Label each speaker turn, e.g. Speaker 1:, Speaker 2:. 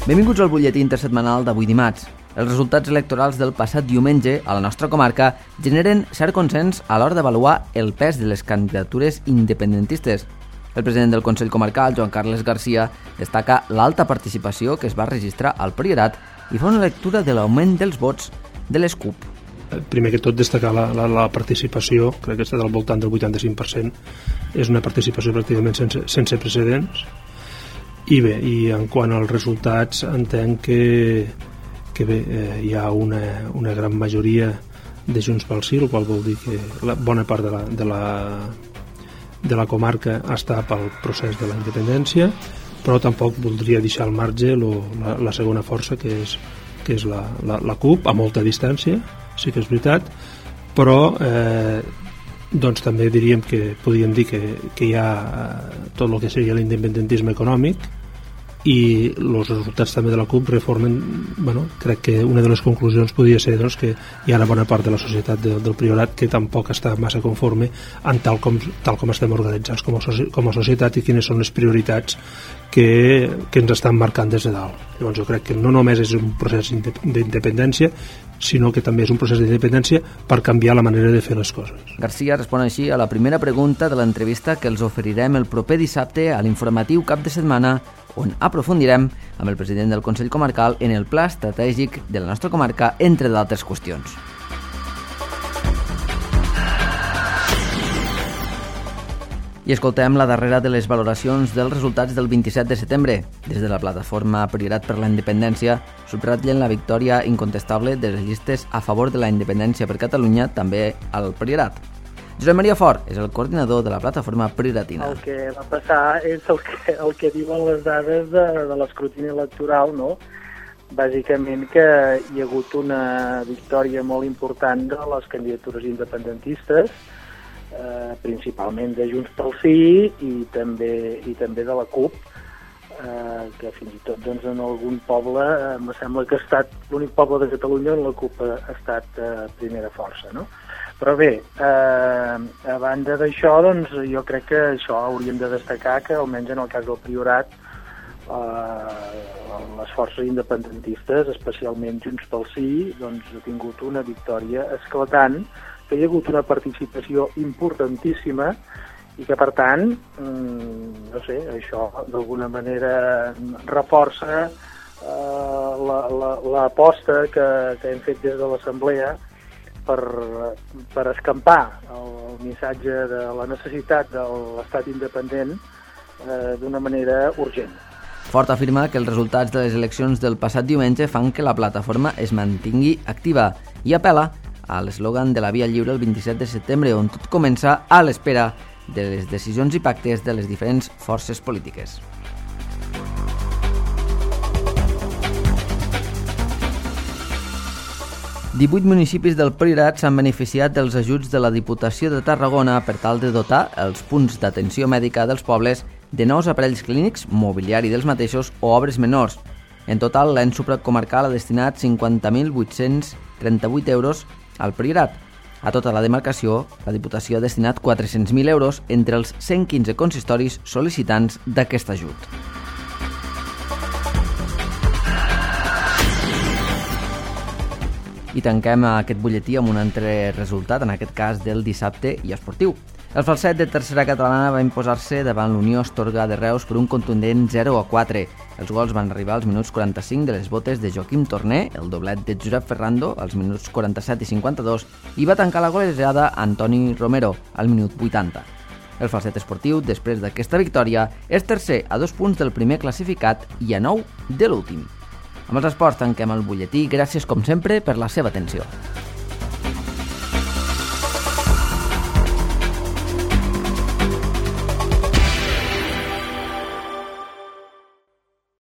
Speaker 1: Benvinguts al butlletí intersetmanal d'avui dimarts. Els resultats electorals del passat diumenge a la nostra comarca generen cert consens a l'hora d'avaluar el pes de les candidatures independentistes. El president del Consell Comarcal, Joan Carles Garcia, destaca l'alta participació que es va registrar al Priorat i fa una lectura de l'augment dels vots de les CUP.
Speaker 2: Primer que tot destacar la participació, crec que està al voltant del 85%, és una participació pràcticament sense precedents. I bé, i en quant als resultats entenc que bé, hi ha una gran majoria de Junts pel Sí, el qual vol dir que bona part de la comarca està pel procés de la independència, però tampoc voldria deixar al marge la segona força, que és la CUP, a molta distància, sí que és veritat, però doncs també podríem dir que hi ha tot el que seria l'independentisme econòmic, i els resultats també de la CUP reformen, crec que una de les conclusions podria ser que hi ha una bona part de la societat del Priorat que tampoc està massa conforme en tal com estem organitzats com a societat i quines són les prioritats que ens estan marcant des de dalt. Llavors jo crec que no només és un procés d'independència, sinó que també és un procés d'independència per canviar la manera de fer les coses.
Speaker 1: Garcia respon així a la primera pregunta de l'entrevista que els oferirem el proper dissabte a l'informatiu Cap de Setmana, on aprofundirem amb el president del Consell Comarcal en el pla estratègic de la nostra comarca, entre d'altres qüestions. I escoltem la darrera de les valoracions dels resultats del 27 de setembre. Des de la plataforma Priorat per la Independència subratllen la victòria incontestable de les llistes a favor de la independència per Catalunya, també al Priorat. Josep Maria Fort és el coordinador de la plataforma prioratina.
Speaker 3: El que va passar és el que diuen les dades de l'escrutini electoral, no? Bàsicament que hi ha hagut una victòria molt important de les candidatures independentistes, principalment de Junts pel Sí i també de la CUP, que fins i tot en algun poble, em sembla que ha estat l'únic poble de Catalunya on la CUP ha estat primera força, no? Però bé, a banda d'això, jo crec que això hauríem de destacar que, almenys en el cas del Priorat, les forces independentistes, especialment Junts pel Sí, ha tingut una victòria esclatant, que hi ha hagut una participació importantíssima i que, per tant, això d'alguna manera reforça l'aposta que hem fet des de l'Assemblea per escampar el missatge de la necessitat de l'estat independent d'una manera urgent.
Speaker 1: Fort afirma que els resultats de les eleccions del passat diumenge fan que la plataforma es mantingui activa i apel·la a l'eslògan de la Via Lliure el 27 de setembre, on tot comença a l'espera de les decisions i pactes de les diferents forces polítiques. Divuit municipis del Priorat s'han beneficiat dels ajuts de la Diputació de Tarragona per tal de dotar els punts d'atenció mèdica dels pobles de nous aparells clínics, mobiliari dels mateixos o obres menors. En total, l'ens supracomarcal ha destinat 50.838 euros al Priorat. A tota la demarcació, la Diputació ha destinat 400.000 euros entre els 115 consistoris sol·licitants d'aquest ajut. I tanquem aquest butlletí amb un altre resultat, en aquest cas del dissabte i esportiu. El Falset de tercera catalana va imposar-se davant l'Unió Astorga de Reus per un contundent 0-4. Els gols van arribar als minuts 45 de les botes de Joaquim Torner, el doblet de Josep Ferrando als minuts 47 i 52 i va tancar la golejada Antoni Romero al minut 80. El Falset esportiu, després d'aquesta victòria, és tercer a 2 punts del primer classificat i a 9 de l'últim. Amb els esports tanquem el butlletí. Gràcies, com sempre, per la seva atenció.